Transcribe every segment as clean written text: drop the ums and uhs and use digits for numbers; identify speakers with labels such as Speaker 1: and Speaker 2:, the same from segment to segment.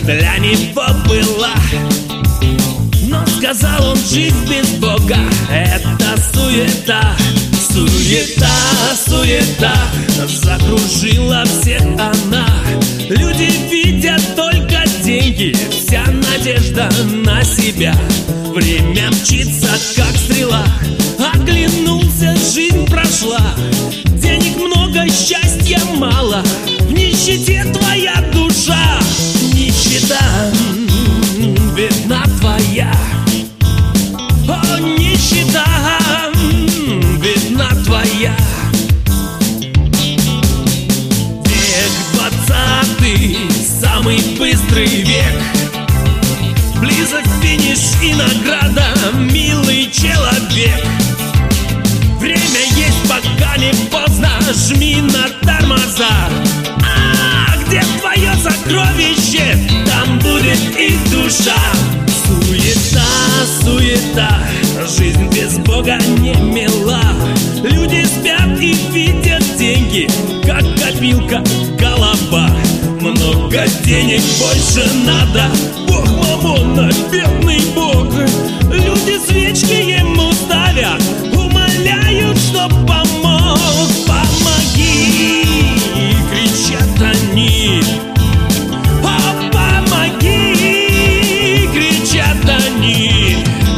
Speaker 1: для него была. Но сказал он, жизнь без Бога — это суета. Суета, суета, закружила всех она. Люди видят только деньги, вся надежда на себя. Время мчится, как стрела, оглянулся, жизнь прошла. Денег много, счастья мало, в нищете твоя душа. Нищета, бедна твоя. О, нищета, бедна твоя. Век 20-й, самый быстрый век. Близок финиш и награда, милый человек. Время есть, пока не поздно, жми на тормоза. Где твое сокровище, там будет и душа. Суета, суета, жизнь без Бога не мила. Люди спят и видят деньги, как копилка, голова. Много денег больше надо, Бог мамона, бедный Бог. Люди свечки ему ставят, умоляют, чтоб помог. Помоги, кричат они. О, помоги, кричат они.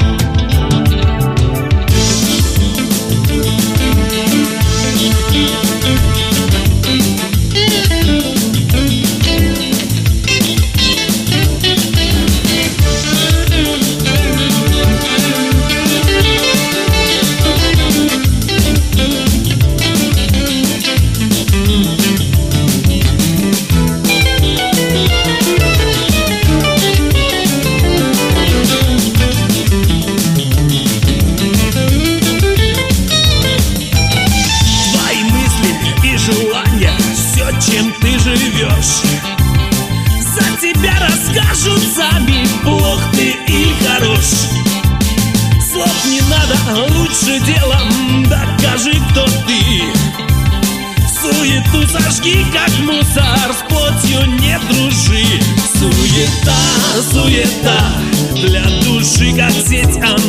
Speaker 1: Чем ты живешь, за тебя расскажут сами, плох ты и хорош. Слов не надо, лучше делом докажи, кто ты. Суету сожги, как мусор, с плотью не дружи. Суета, суета, для души, как сеть она.